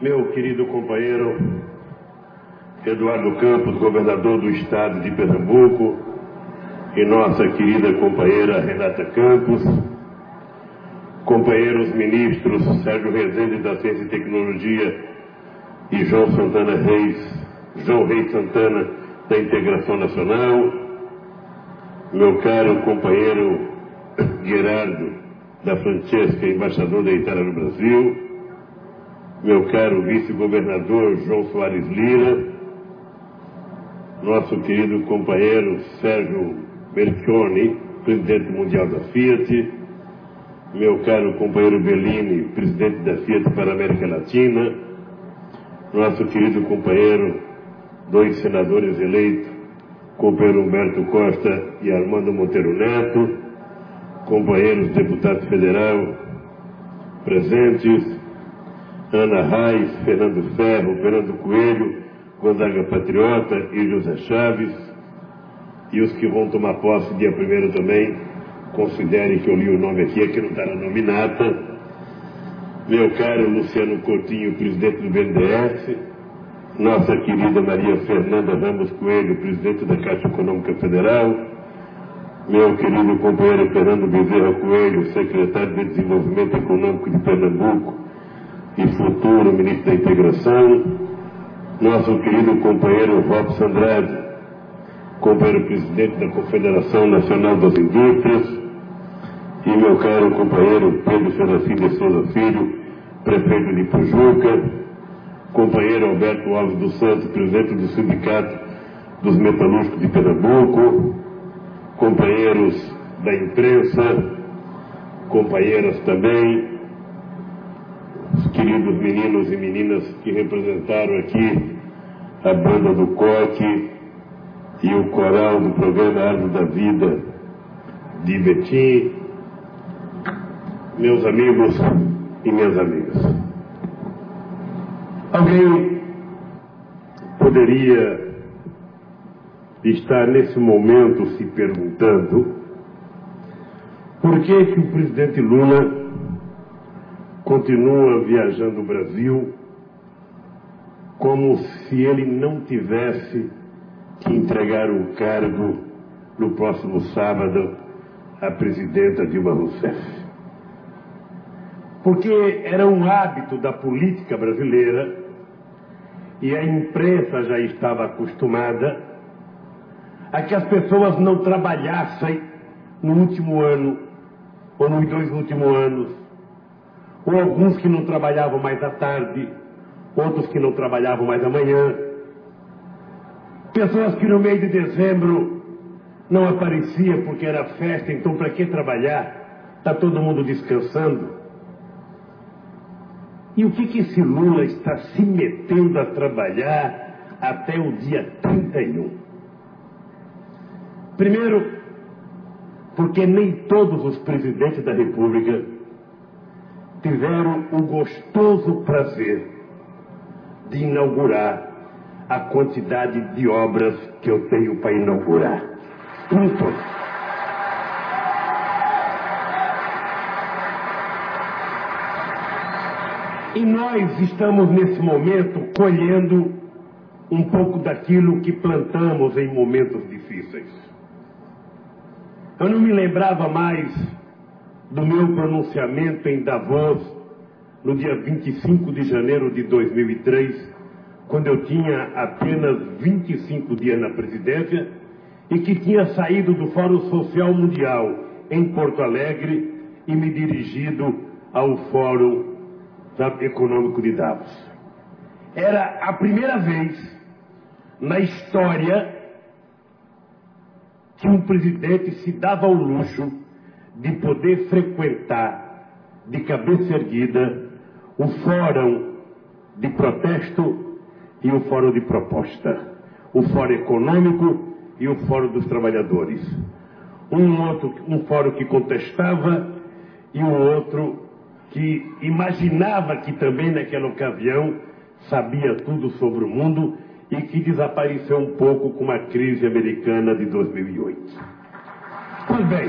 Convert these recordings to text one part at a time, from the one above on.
meu querido companheiro Eduardo Campos, governador do estado de Pernambuco, e nossa querida companheira Renata Campos, companheiros ministros Sérgio Rezende da Ciência e Tecnologia e João Reis Santana da Integração Nacional, meu caro companheiro Gerardo da Francesca, embaixador da Itália no Brasil, meu caro vice-governador João Soares Lira, nosso querido companheiro Sérgio Berchioni, presidente mundial da Fiat, meu caro companheiro Bellini, presidente da Fiat para a América Latina, nosso querido companheiro, dois senadores eleitos, companheiro Humberto Costa e Armando Monteiro Neto, companheiros deputados federal presentes, Ana Reis, Fernando Ferro, Fernando Coelho, Gonzaga Patriota e José Chaves, e os que vão tomar posse dia 1º também, considerem que eu li o nome aqui não está na nominata, meu caro Luciano Coutinho, presidente do BNDES, nossa querida Maria Fernanda Ramos Coelho, presidente da Caixa Econômica Federal, meu querido companheiro Fernando Bezerra Coelho, secretário de Desenvolvimento Econômico de Pernambuco e futuro ministro da Integração, nosso querido companheiro Robson Andrade, companheiro presidente da Confederação Nacional das Indústrias, e meu caro companheiro Pedro Serafim de Souza Filho, prefeito de Pujuca, companheiro Alberto Alves dos Santos, presidente do Sindicato dos Metalúrgicos de Pernambuco, companheiros da imprensa, companheiras também, os queridos meninos e meninas que representaram aqui a banda do Coque e o coral do programa Árvore da Vida de Betim, meus amigos e minhas amigas. Alguém poderia estar nesse momento se perguntando por que o presidente Lula continua viajando o Brasil como se ele não tivesse que entregar o cargo no próximo sábado à presidenta Dilma Rousseff. Porque era um hábito da política brasileira e a imprensa já estava acostumada a que as pessoas não trabalhassem no último ano ou nos 2 últimos anos, ou alguns que não trabalhavam mais à tarde, outros que não trabalhavam mais amanhã, pessoas que no mês de dezembro não apareciam porque era festa, então para que trabalhar? Está todo mundo descansando. E o que esse Lula está se metendo a trabalhar até o dia 31? Primeiro, porque nem todos os presidentes da República tiveram o gostoso prazer de inaugurar a quantidade de obras que eu tenho para inaugurar. Nem todos. E nós estamos nesse momento colhendo um pouco daquilo que plantamos em momentos difíceis. Eu não me lembrava mais do meu pronunciamento em Davos no dia 25 de janeiro de 2003, quando eu tinha apenas 25 dias na presidência e que tinha saído do Fórum Social Mundial em Porto Alegre e me dirigido ao Fórum Econômico de Davos. Era a primeira vez na história que um presidente se dava ao luxo de poder frequentar de cabeça erguida o Fórum de Protesto e o Fórum de Proposta, o Fórum Econômico e o Fórum dos Trabalhadores. Um fórum que contestava e o outro que imaginava que também naquela ocasião sabia tudo sobre o mundo e que desapareceu um pouco com a crise americana de 2008. Pois bem,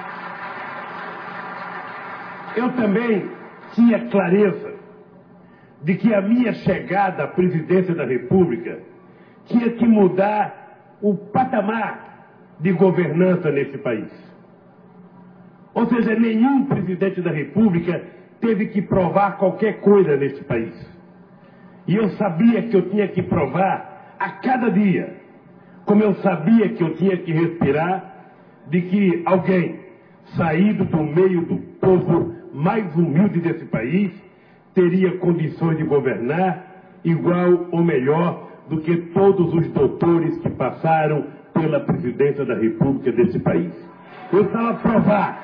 eu também tinha clareza de que a minha chegada à presidência da República tinha que mudar o patamar de governança nesse país. Ou seja, nenhum presidente da República teve que provar qualquer coisa nesse país. E eu sabia que eu tinha que provar a cada dia, como eu sabia que eu tinha que respirar, de que alguém saído do meio do povo mais humilde desse país teria condições de governar igual ou melhor do que todos os doutores que passaram pela presidência da República desse país. Eu estava a provar.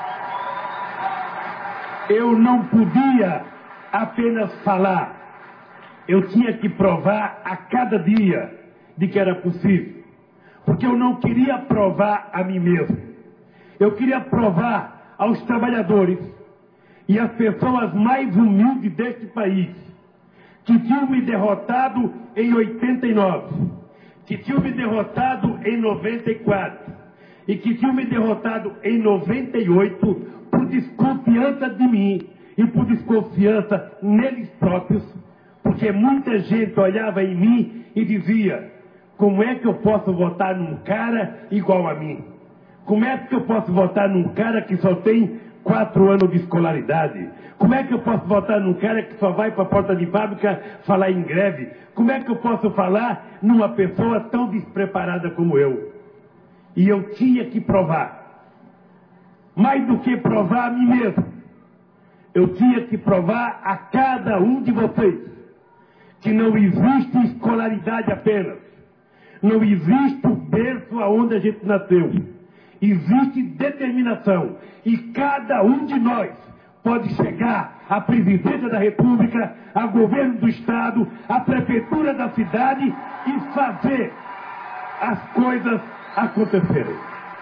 Eu não podia apenas falar. Eu tinha que provar a cada dia de que era possível. Porque eu não queria provar a mim mesmo. Eu queria provar aos trabalhadores e às pessoas mais humildes deste país, que tinham me derrotado em 89, que tinham me derrotado em 94 e que tinham me derrotado em 98 por desconfiança de mim e por desconfiança neles próprios, porque muita gente olhava em mim e dizia: como é que eu posso votar num cara igual a mim? Como é que eu posso votar num cara que só tem 4 anos de escolaridade? Como é que eu posso votar num cara que só vai para a porta de fábrica falar em greve? Como é que eu posso falar numa pessoa tão despreparada como eu? E eu tinha que provar. Mais do que provar a mim mesmo, eu tinha que provar a cada um de vocês que não existe escolaridade apenas. Não existe o berço aonde a gente nasceu. Existe determinação. E cada um de nós pode chegar à presidência da República, ao governo do Estado, à prefeitura da cidade e fazer as coisas acontecerem.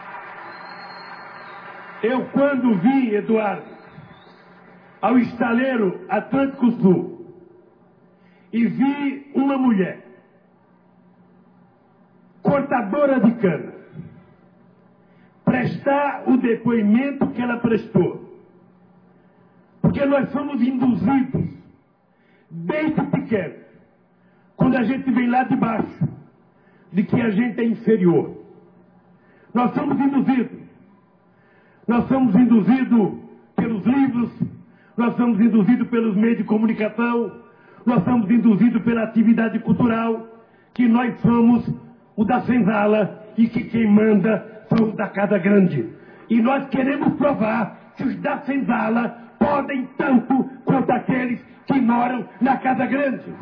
Eu, quando vim, Eduardo, ao estaleiro Atlântico Sul e vi uma mulher cortadora de cana prestar o depoimento que ela prestou, porque nós somos induzidos desde pequeno, quando a gente vem lá de baixo, de que a gente é inferior. Nós somos induzidos. Nós somos induzidos pelos livros, nós somos induzidos pelos meios de comunicação, nós somos induzidos pela atividade cultural, que nós somos o da senzala e que quem manda são os da casa grande. E nós queremos provar que os da senzala podem tanto quanto aqueles que moram na casa grande.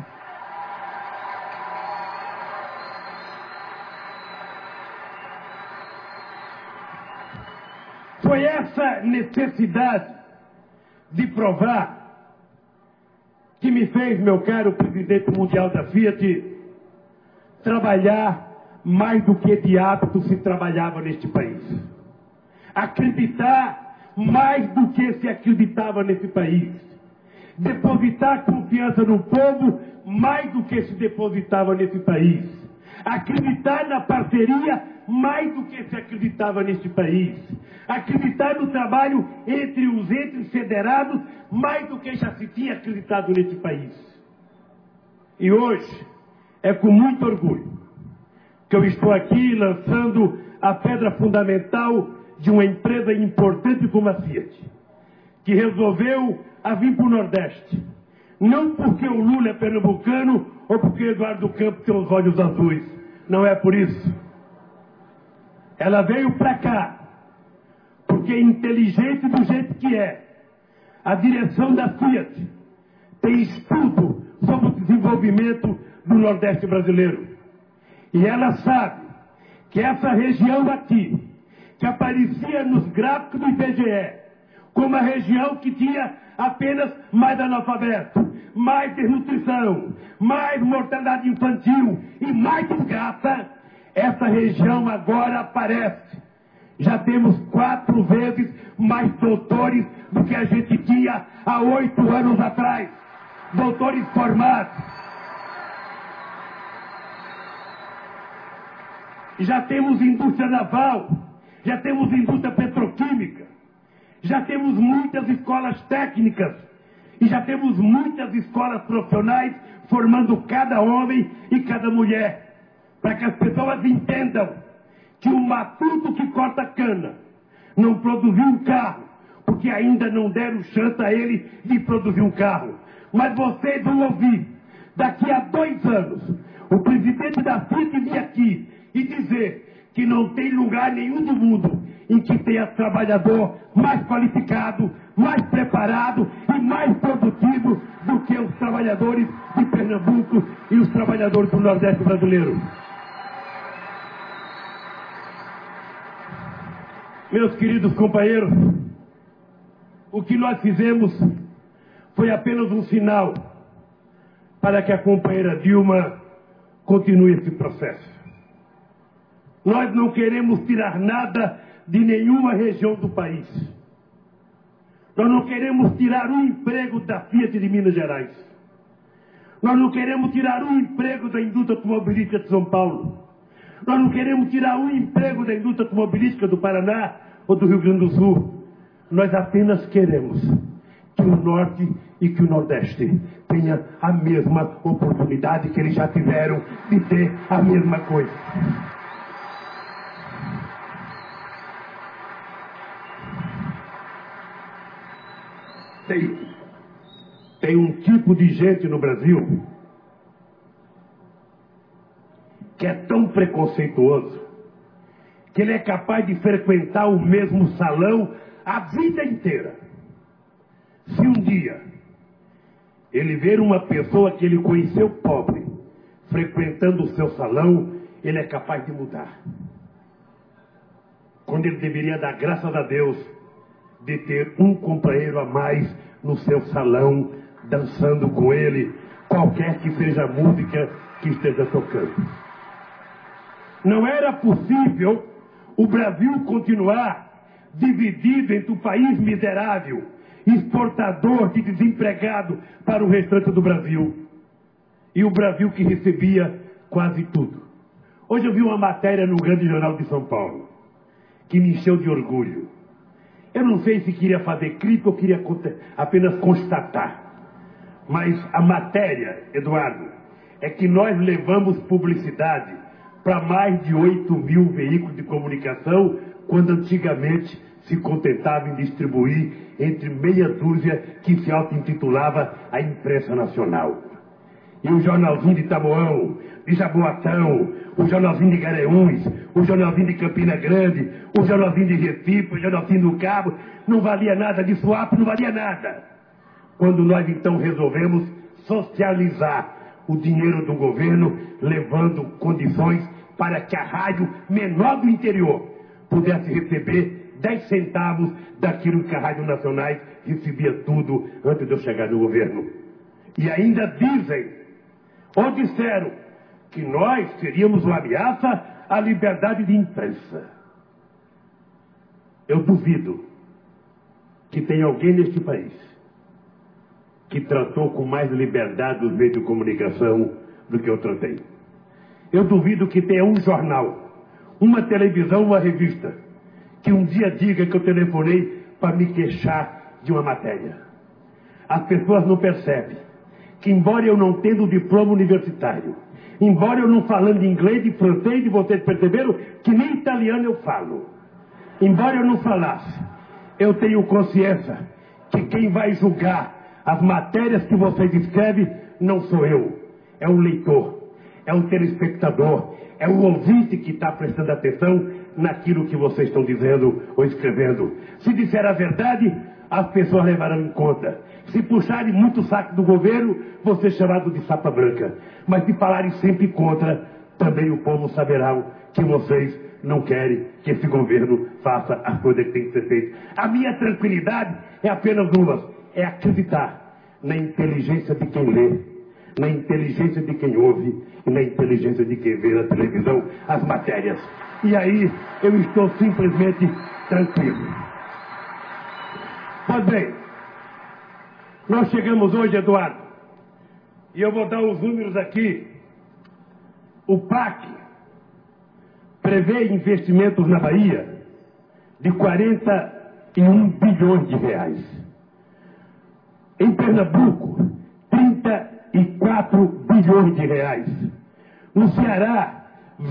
Foi essa necessidade de provar que me fez, meu caro presidente mundial da Fiat, trabalhar mais do que de hábito se trabalhava neste país. Acreditar mais do que se acreditava nesse país. Depositar confiança no povo mais do que se depositava nesse país. Acreditar na parceria mais do que se acreditava neste país. Acreditar no trabalho entre os entes federados mais do que já se tinha acreditado neste país. E hoje é com muito orgulho que eu estou aqui lançando a pedra fundamental de uma empresa importante como a Fiat, que resolveu vir para o Nordeste. Não porque o Lula é pernambucano ou porque o Eduardo Campos tem os olhos azuis. Não é por isso. Ela veio para cá porque é inteligente do jeito que é. A direção da Fiat tem estudo sobre o desenvolvimento do Nordeste brasileiro. E ela sabe que essa região aqui, que aparecia nos gráficos do IBGE, como a região que tinha apenas mais analfabeto, mais desnutrição, mais mortalidade infantil e mais desgraça, essa região agora aparece. Já temos 4 vezes mais doutores do que a gente tinha há 8 anos atrás. Doutores formados. Já temos indústria naval, já temos indústria petroquímica, já temos muitas escolas técnicas E já temos muitas escolas profissionais formando cada homem e cada mulher, para que as pessoas entendam que o matuto que corta cana não produziu um carro, porque ainda não deram chance a ele de produzir um carro. Mas vocês vão ouvir, daqui a 2 anos, o presidente da FIT vir aqui e dizer que não tem lugar nenhum do mundo em que tenha trabalhador mais qualificado, mais preparado e mais produtivo do que os trabalhadores de Pernambuco e os trabalhadores do Nordeste brasileiro. Meus queridos companheiros, o que nós fizemos foi apenas um sinal para que a companheira Dilma continue esse processo. Nós não queremos tirar nada de nenhuma região do país. Nós não queremos tirar um emprego da Fiat de Minas Gerais. Nós não queremos tirar um emprego da indústria automobilística de São Paulo. Nós não queremos tirar um emprego da indústria automobilística do Paraná ou do Rio Grande do Sul. Nós apenas queremos que o Norte e que o Nordeste tenham a mesma oportunidade que eles já tiveram de ter a mesma coisa. Tem um tipo de gente no Brasil que é tão preconceituoso que ele é capaz de frequentar o mesmo salão a vida inteira. Se um dia ele ver uma pessoa que ele conheceu pobre frequentando o seu salão, ele é capaz de mudar. Quando ele deveria dar graças a Deus de ter um companheiro a mais no seu salão, dançando com ele, qualquer que seja a música que esteja tocando. Não era possível o Brasil continuar dividido entre o país miserável, exportador de desempregado para o restante do Brasil, e o Brasil que recebia quase tudo. Hoje eu vi uma matéria no Grande Jornal de São Paulo, que me encheu de orgulho. Eu não sei se queria fazer crítica ou queria apenas constatar. Mas a matéria, Eduardo, é que nós levamos publicidade para mais de 8.000 veículos de comunicação, quando antigamente se contentava em distribuir entre meia dúzia que se auto-intitulava a Imprensa Nacional. E o jornalzinho de Taboão, de Jaboatão, o jornalzinho de Garanhuns, o jornalzinho de Campina Grande, o jornalzinho de Recife, o jornalzinho do Cabo, não valia nada, de Suape não valia nada. Quando nós então resolvemos socializar o dinheiro do governo, levando condições para que a rádio menor do interior pudesse receber 10 centavos daquilo que a Rádio Nacionais recebia tudo antes de eu chegar no governo. E ainda dizem, ou disseram, que nós seríamos uma ameaça à liberdade de imprensa. Eu duvido que tenha alguém neste país que tratou com mais liberdade os meios de comunicação do que eu tratei. Eu duvido que tenha um jornal, uma televisão, uma revista, que um dia diga que eu telefonei para me queixar de uma matéria. As pessoas não percebem que, embora eu não tendo diploma universitário, embora eu não falando inglês e francês, e vocês perceberam que nem italiano eu falo, embora eu não falasse, eu tenho consciência que quem vai julgar as matérias que vocês escrevem não sou eu, é o leitor, é o telespectador, é o ouvinte que está prestando atenção naquilo que vocês estão dizendo ou escrevendo. Se disser a verdade, as pessoas levarão em conta. Se puxarem muito o saco do governo, vão ser chamados de sapa branca. Mas se falarem sempre contra, também o povo saberá que vocês não querem que esse governo faça as coisas que tem que ser feitas. A minha tranquilidade é apenas uma, é acreditar na inteligência de quem lê, na inteligência de quem ouve e na inteligência de quem vê na televisão as matérias. E aí eu estou simplesmente tranquilo. Pois bem, nós chegamos hoje, Eduardo, e eu vou dar os números aqui. O PAC prevê investimentos na Bahia de 41 bilhões de reais. Em Pernambuco, 34 bilhões de reais. No Ceará,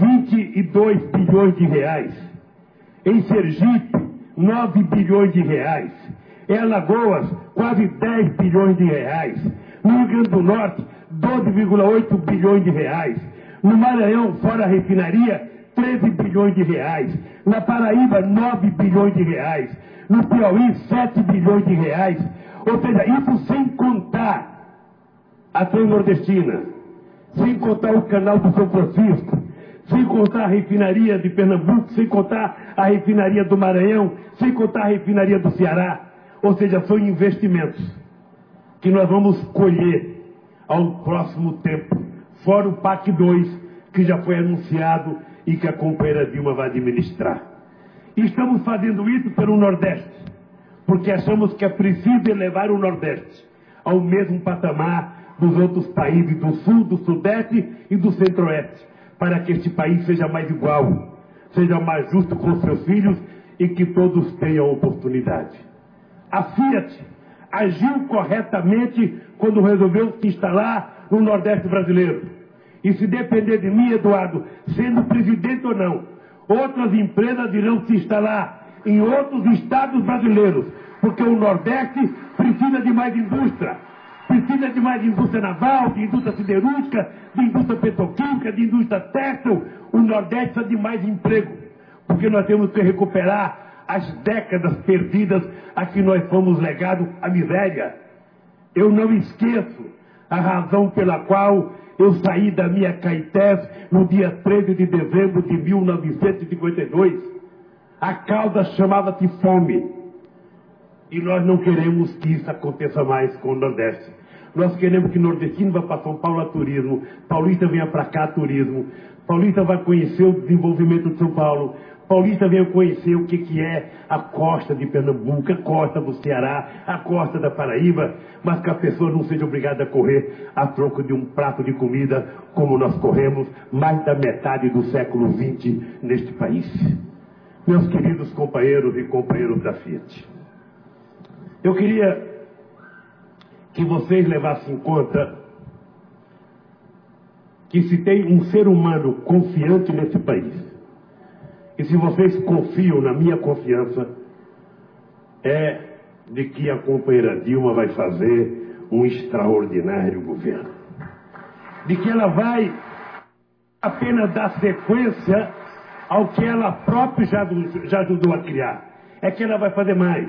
22 bilhões de reais. Em Sergipe, 9 bilhões de reais. Em Alagoas, quase 10 bilhões de reais. No Rio Grande do Norte, 12,8 bilhões de reais. No Maranhão, fora a refinaria, 13 bilhões de reais. Na Paraíba, 9 bilhões de reais. No Piauí, 7 bilhões de reais. Ou seja, isso sem contar a Transnordestina, sem contar o canal do São Francisco, sem contar a refinaria de Pernambuco, sem contar a refinaria do Maranhão, sem contar a refinaria do Ceará. Ou seja, são investimentos que nós vamos colher ao próximo tempo, fora o PAC 2, que já foi anunciado e que a companheira Dilma vai administrar. E estamos fazendo isso pelo Nordeste, porque achamos que é preciso elevar o Nordeste ao mesmo patamar dos outros países do Sul, do Sudeste e do Centro-Oeste, para que este país seja mais igual, seja mais justo com seus filhos e que todos tenham oportunidade. A Fiat agiu corretamente quando resolveu se instalar no Nordeste brasileiro. E se depender de mim, Eduardo, sendo presidente ou não, outras empresas irão se instalar em outros estados brasileiros, porque o Nordeste precisa de mais indústria. Precisa de mais indústria naval, de indústria siderúrgica, de indústria petroquímica, de indústria têxtil. O Nordeste precisa de mais emprego, porque nós temos que recuperar as décadas perdidas a que nós fomos legados à miséria. Eu não esqueço a razão pela qual eu saí da minha Caetés no dia 13 de dezembro de 1952. A causa chamava-se fome. E nós não queremos que isso aconteça mais com o Nordeste. Nós queremos que o nordestino vá para São Paulo a turismo, paulista venha para cá a turismo, paulista vai conhecer o desenvolvimento de São Paulo, paulista venha conhecer o que é a costa de Pernambuco, a costa do Ceará, a costa da Paraíba, mas que a pessoa não seja obrigada a correr a troco de um prato de comida, como nós corremos mais da metade do século XX neste país. Meus queridos companheiros e companheiras da Fiat, eu queria que vocês levassem em conta que se tem um ser humano confiante nesse país, e se vocês confiam na minha confiança, é de que a companheira Dilma vai fazer um extraordinário governo. De que ela vai apenas dar sequência ao que ela própria já ajudou a criar. É que ela vai fazer mais.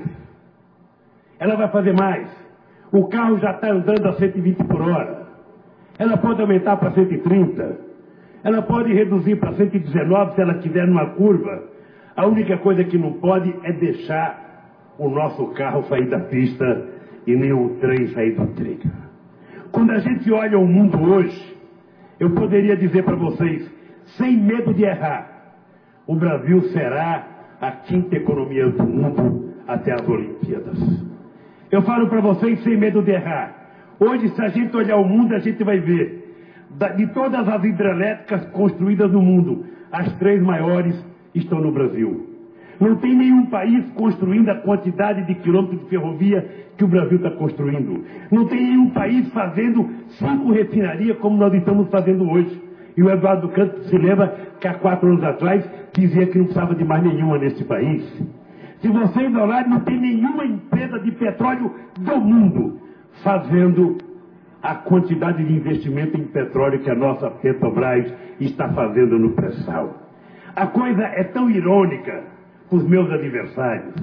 Ela vai fazer mais. O carro já está andando a 120 por hora. Ela pode aumentar para 130. Ela pode reduzir para 119 se ela quiser numa curva. A única coisa que não pode é deixar o nosso carro sair da pista e nem o trem sair do trilho. Quando a gente olha o mundo hoje, eu poderia dizer para vocês, sem medo de errar, o Brasil será a quinta economia do mundo até as Olimpíadas. Eu falo para vocês sem medo de errar. Hoje, se a gente olhar o mundo, a gente vai ver, de todas as hidrelétricas construídas no mundo, as 3 maiores estão no Brasil. Não tem nenhum país construindo a quantidade de quilômetros de ferrovia que o Brasil está construindo. Não tem nenhum país fazendo 5 refinarias como nós estamos fazendo hoje. E o Eduardo Campos se lembra que há 4 anos atrás dizia que não precisava de mais nenhuma nesse país. Se vocês olharem, não tem nenhuma empresa de petróleo do mundo fazendo a quantidade de investimento em petróleo que a nossa Petrobras está fazendo no pré-sal. A coisa é tão irônica para os meus adversários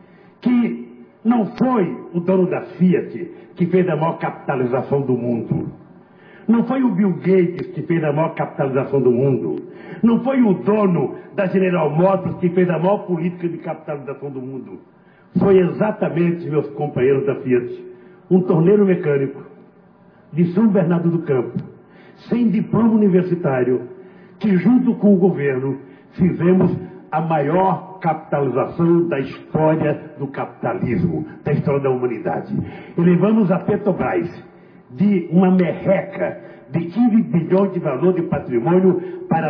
que não foi o dono da Fiat que fez a maior capitalização do mundo. Não foi o Bill Gates que fez a maior capitalização do mundo. Não foi o dono da General Motors que fez a maior política de capitalização do mundo. Foi exatamente, meus companheiros da Fiat, um torneiro mecânico de São Bernardo do Campo, sem diploma universitário, que junto com o governo fizemos a maior capitalização da história do capitalismo, da história da humanidade. E levamos a Petrobras de uma merreca de 15 bilhões de valor de patrimônio para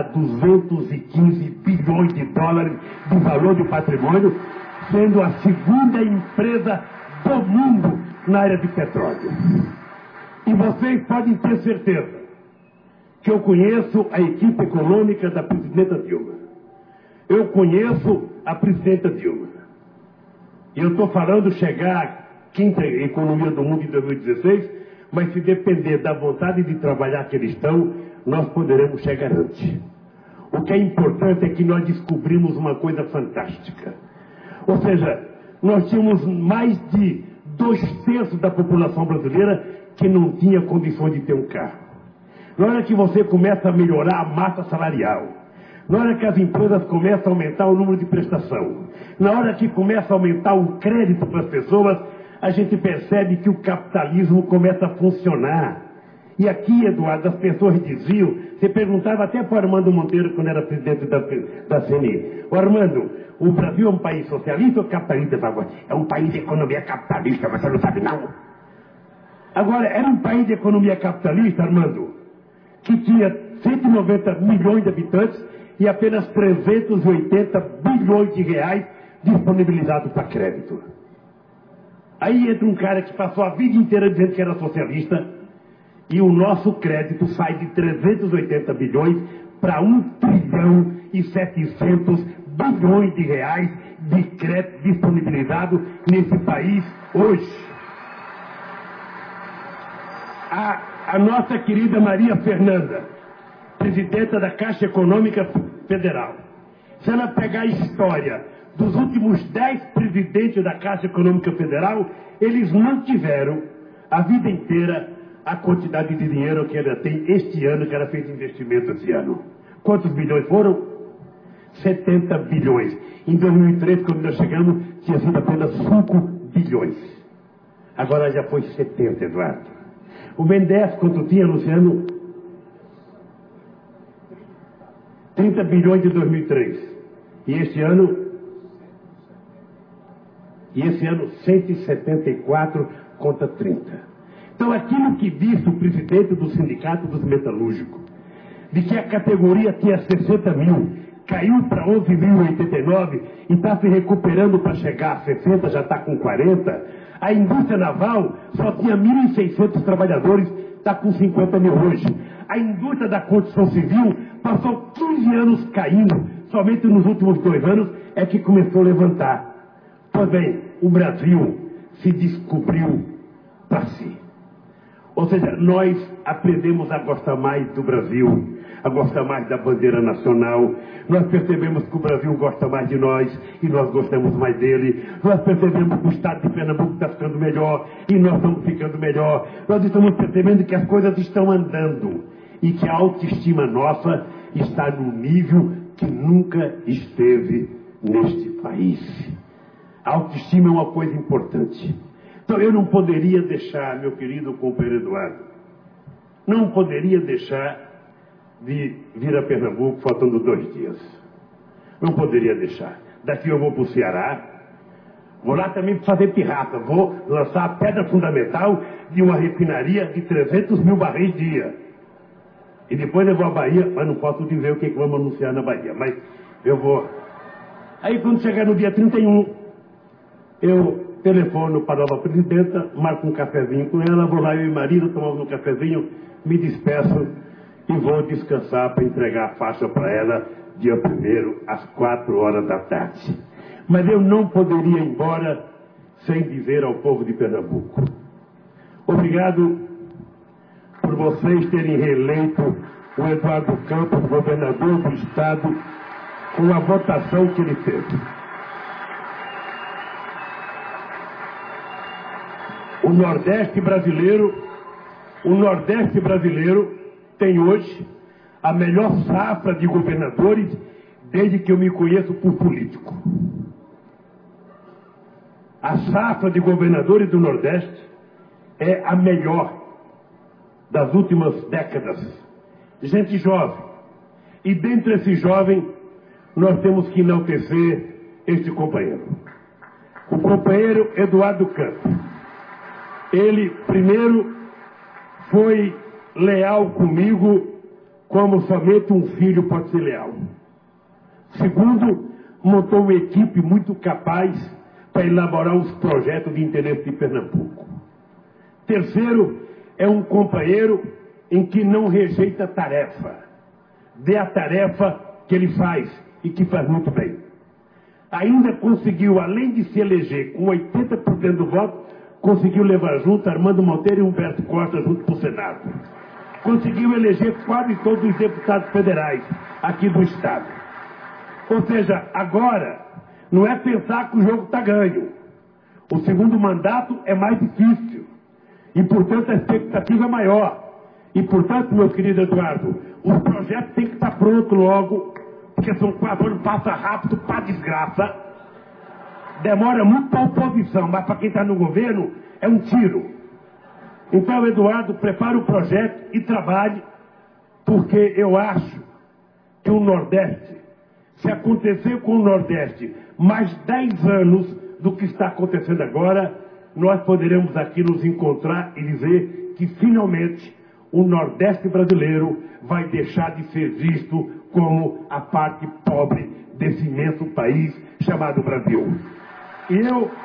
215 bilhões de dólares de valor de patrimônio, sendo a segunda empresa do mundo na área de petróleo. E vocês podem ter certeza que eu conheço a equipe econômica da presidenta Dilma. Eu conheço a presidenta Dilma. E eu estou falando chegar à quinta economia do mundo em 2016, mas se depender da vontade de trabalhar que eles estão, nós poderemos chegar antes. O que é importante é que nós descobrimos uma coisa fantástica. Ou seja, nós tínhamos mais de 2/3 da população brasileira que não tinha condições de ter um carro. Na hora que você começa a melhorar a massa salarial, na hora que as empresas começam a aumentar o número de prestação, na hora que começa a aumentar o crédito para as pessoas, a gente percebe que o capitalismo começa a funcionar. E aqui, Eduardo, as pessoas diziam, você perguntava até para o Armando Monteiro, quando era presidente da CNI, o Armando, o Brasil é um país socialista ou capitalista? É um país de economia capitalista, mas você não sabe não. Agora, era um país de economia capitalista, Armando, que tinha 190 milhões de habitantes e apenas 380 bilhões de reais disponibilizados para crédito. Aí entra um cara que passou a vida inteira dizendo que era socialista e o nosso crédito sai de 380 bilhões para 1 trilhão e 700 bilhões de reais de crédito disponibilizado nesse país hoje. A nossa querida Maria Fernanda, presidenta da Caixa Econômica Federal, se ela pegar a história dos últimos 10 presidentes da Caixa Econômica Federal, eles não tiveram a vida inteira a quantidade de dinheiro que ela tem este ano, que ela fez investimento esse ano. Quantos bilhões foram? 70 bilhões. Em 2003, quando nós chegamos, tinha sido apenas 5 bilhões. Agora já foi 70, Eduardo. O BNDES, quanto tinha, Luciano? 30 bilhões de 2003. E esse ano 174 contra 30. Então, aquilo que disse o presidente do Sindicato dos Metalúrgicos, de que a categoria tinha 60 mil, caiu para 11.089 e está se recuperando para chegar a 60, já está com 40. A indústria naval só tinha 1.600 trabalhadores, está com 50 mil hoje. A indústria da construção civil passou 15 anos caindo, somente nos últimos 2 anos é que começou a levantar. Pois bem, o Brasil se descobriu para si. Ou seja, nós aprendemos a gostar mais do Brasil, a gostar mais da bandeira nacional. Nós percebemos que o Brasil gosta mais de nós e nós gostamos mais dele. Nós percebemos que o estado de Pernambuco está ficando melhor e nós estamos ficando melhor. Nós estamos percebendo que as coisas estão andando e que a autoestima nossa está no nível que nunca esteve neste país. A autoestima é uma coisa importante. Então eu não poderia deixar, meu querido companheiro Eduardo, não poderia deixar de vir a Pernambuco faltando 2 dias. Não poderia deixar. Daqui eu vou para o Ceará, vou lá também fazer pirata, vou lançar a pedra fundamental de uma refinaria de 300 mil barris dia. E depois eu vou à Bahia, mas não posso dizer o que vamos anunciar na Bahia, mas eu vou. Aí quando chegar no dia 31, eu telefono para a nova presidenta, marco um cafezinho com ela, vou lá eu e marido, tomamos um cafezinho, me despeço e vou descansar para entregar a faixa para ela dia 1º às 4 horas da tarde. Mas eu não poderia ir embora sem dizer ao povo de Pernambuco: obrigado por vocês terem reeleito o Eduardo Campos, governador do estado, com a votação que ele teve. O Nordeste brasileiro tem hoje a melhor safra de governadores desde que eu me conheço por político. A safra de governadores do Nordeste é a melhor das últimas décadas. Gente jovem. E dentre esses jovens, nós temos que enaltecer este companheiro. O companheiro Eduardo Campos. Ele, primeiro, foi leal comigo como somente um filho pode ser leal. Segundo, montou uma equipe muito capaz para elaborar os projetos de interesse de Pernambuco. Terceiro, é um companheiro em que não rejeita tarefa. Dê a tarefa que ele faz e que faz muito bem. Ainda conseguiu, além de se eleger com 80% do voto, conseguiu levar junto Armando Monteiro e Humberto Costa junto para o Senado. Conseguiu eleger quase todos os deputados federais aqui do Estado. Ou seja, agora não é pensar que o jogo está ganho. O segundo mandato é mais difícil. E, portanto, a expectativa é maior. E, portanto, meu querido Eduardo, o projeto tem que estar pronto logo, porque são 4 anos, passa rápido para desgraça. Demora muito para a oposição, mas para quem está no governo é um tiro. Então, Eduardo, prepare o projeto e trabalhe, porque eu acho que o Nordeste, se acontecer com o Nordeste mais 10 anos do que está acontecendo agora, nós poderemos aqui nos encontrar e dizer que finalmente o Nordeste brasileiro vai deixar de ser visto como a parte pobre desse imenso país chamado Brasil. E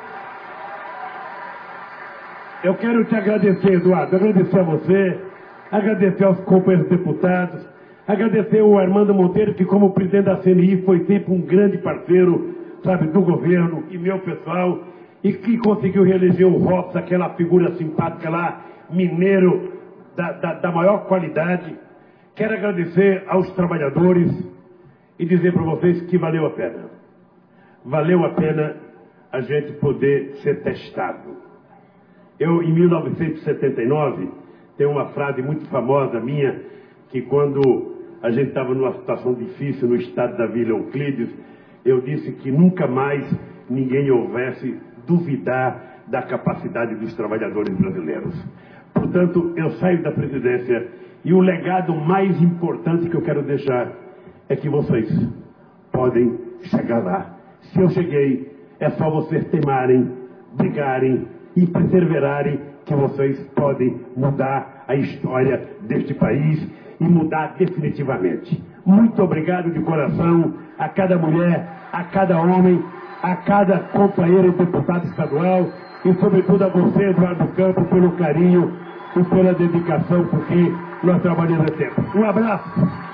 eu quero te agradecer, Eduardo, agradecer a você, agradecer aos companheiros deputados, agradecer ao Armando Monteiro, que como presidente da CNI foi sempre um grande parceiro, sabe, do governo e meu pessoal, e que conseguiu reeleger o Robson, aquela figura simpática lá, mineiro da maior qualidade. Quero agradecer aos trabalhadores e dizer para vocês que valeu a pena. Valeu a pena a gente poder ser testado. Eu, em 1979, tenho uma frase muito famosa minha, que quando a gente estava numa situação difícil no estado da Vila Euclides, eu disse que nunca mais ninguém houvesse duvidar da capacidade dos trabalhadores brasileiros. Portanto, eu saio da presidência e o legado mais importante que eu quero deixar é que vocês podem chegar lá. Se eu cheguei, é só vocês teimarem, brigarem e perseverarem, que vocês podem mudar a história deste país e mudar definitivamente. Muito obrigado de coração a cada mulher, a cada homem, a cada companheiro deputado estadual e, sobretudo, a você, Eduardo Campos, pelo carinho e pela dedicação, porque nós trabalhamos há tempo. Um abraço.